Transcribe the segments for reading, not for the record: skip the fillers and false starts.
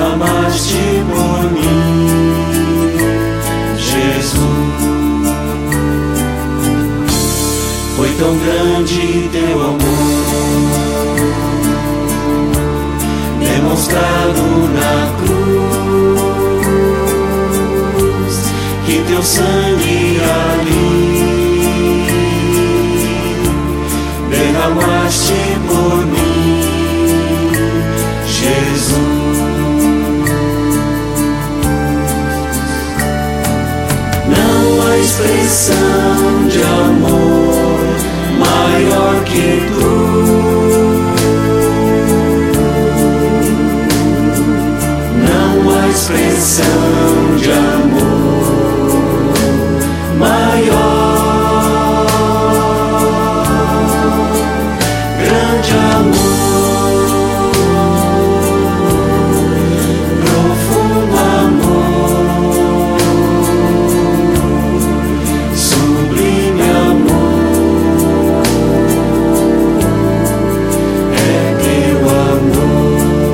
derramaste por mim, Jesus. Foi tão grande teu amor, demonstrado na cruz, que teu sangue ali derramaste por mim, Jesus. Não há expressão de amor maior que tu. Não há expressão de amor maior. Grande amor, profundo amor, sublime amor, é teu amor.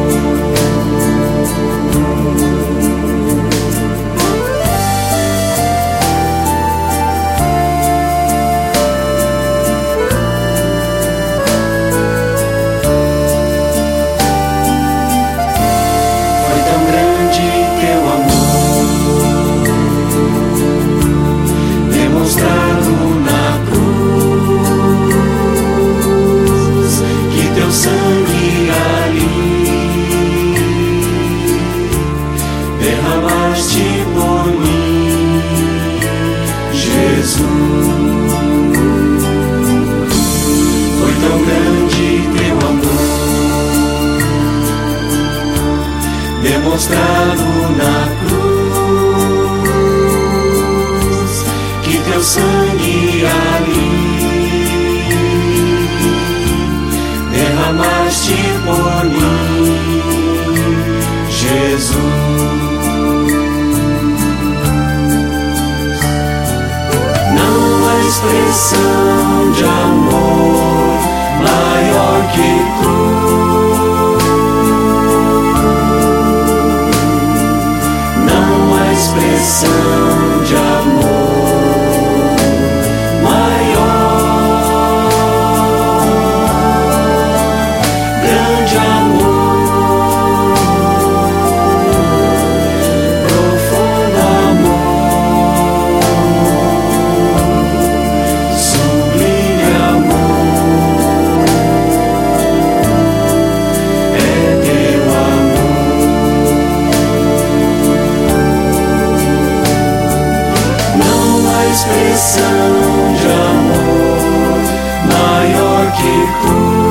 Foi tão grande teu amor, demonstrado na cruz, que teu sangue ali derramaste por mim, Jesus. Foi tão grande teu amor, demonstrado na cruz, que teu sangue ali derramaste por mim, Jesus. Não há expressão de amor maior que tu. Não há expressão de amor maior. Grande amor, profundo amor, sublime amor, é teu amor. Não há expressão de amor maior que tu.